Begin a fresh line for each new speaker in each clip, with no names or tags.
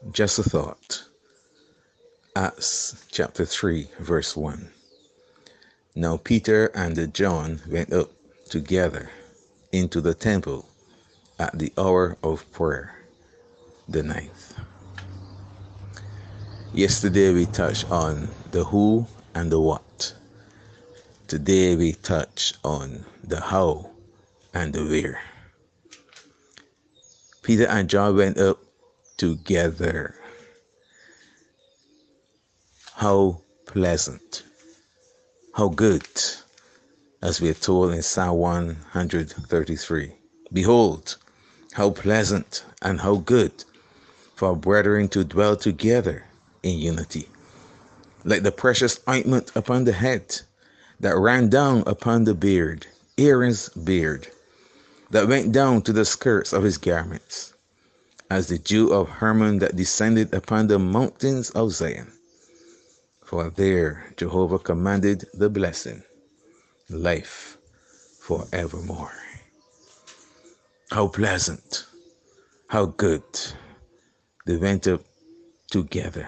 Just a thought. Acts chapter 3, verse 1. Now Peter and John went up together into the temple at the hour of prayer, the ninth. Yesterday we touched on the who and the what. Today we touch on the how and the where. Peter and John went up together. How pleasant, how good, as we are told in Psalm 133. Behold, how pleasant and how good for brethren to dwell together in unity. Like the precious ointment upon the head that ran down upon the beard, Aaron's beard, that went down to the skirts of his garments, as the dew of Hermon that descended upon the mountains of Zion. For there Jehovah commanded the blessing, life forevermore. How pleasant, how good they went up together.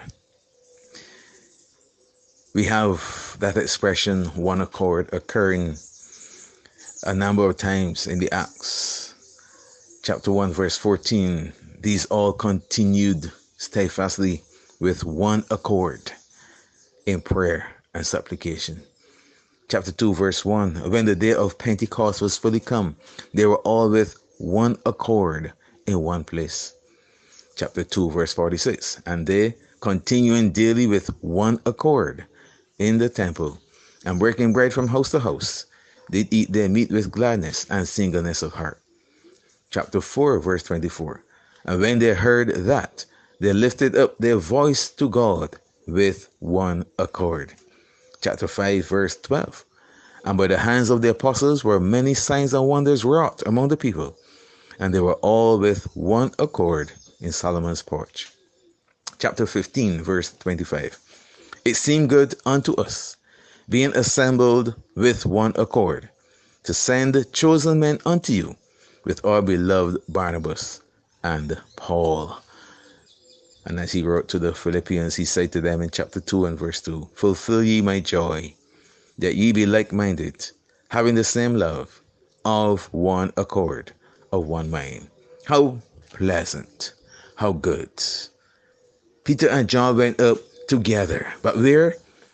We have that expression, one accord, occurring a number of times in the Acts. Chapter 1, verse 14. These all continued steadfastly with one accord in prayer and supplication. Chapter 2, verse 1. When the day of Pentecost was fully come, they were all with one accord in one place. Chapter 2, verse 46. And they, continuing daily with one accord in the temple, and breaking bread from house to house, did eat their meat with gladness and singleness of heart. Chapter 4, verse 24. And when they heard that, they lifted up their voice to God with one accord. Chapter 5, verse 12. And by the hands of the apostles were many signs and wonders wrought among the people, and they were all with one accord in Solomon's porch. Chapter 15, verse 25. It seemed good unto us, being assembled with one accord, to send chosen men unto you, with our beloved Barnabas and Paul. And as he wrote to the Philippians, he said to them in chapter 2 and verse 2, Fulfill ye my joy, that ye be like-minded, having the same love, of one accord, of one mind. How pleasant, how good. Peter and John went up together, but where?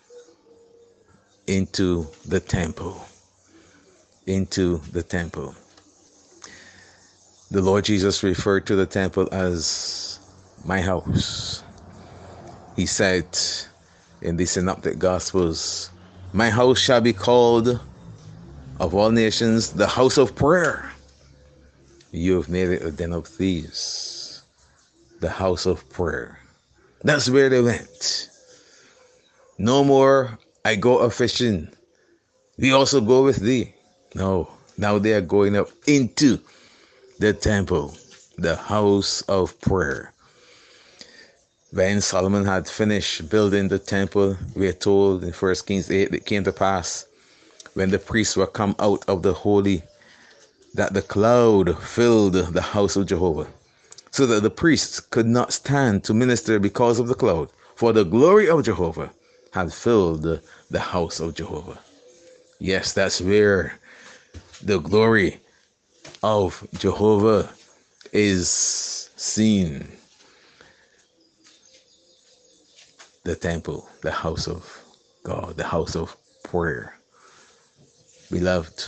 Into the temple. Into the temple. The Lord Jesus referred to the temple as my house. He said in the Synoptic Gospels, my house shall be called of all nations the house of prayer. You have made it a den of thieves. The house of prayer. That's where they went. No more, I go a fishing. We also go with thee. No, now they are going up into the temple, the house of prayer. When Solomon had finished building the temple, we are told in 1 Kings 8, it came to pass when the priests were come out of the holy, that the cloud filled the house of Jehovah, so that the priests could not stand to minister because of the cloud, for the glory of Jehovah had filled the house of Jehovah. Yes, that's where the glory of Jehovah is seen. The temple, the house of God, the house of prayer. Beloved,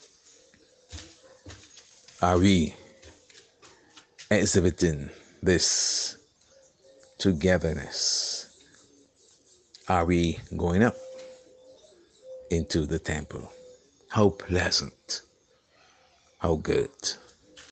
are we exhibiting this togetherness? Are we going up into the temple? How pleasant, how good.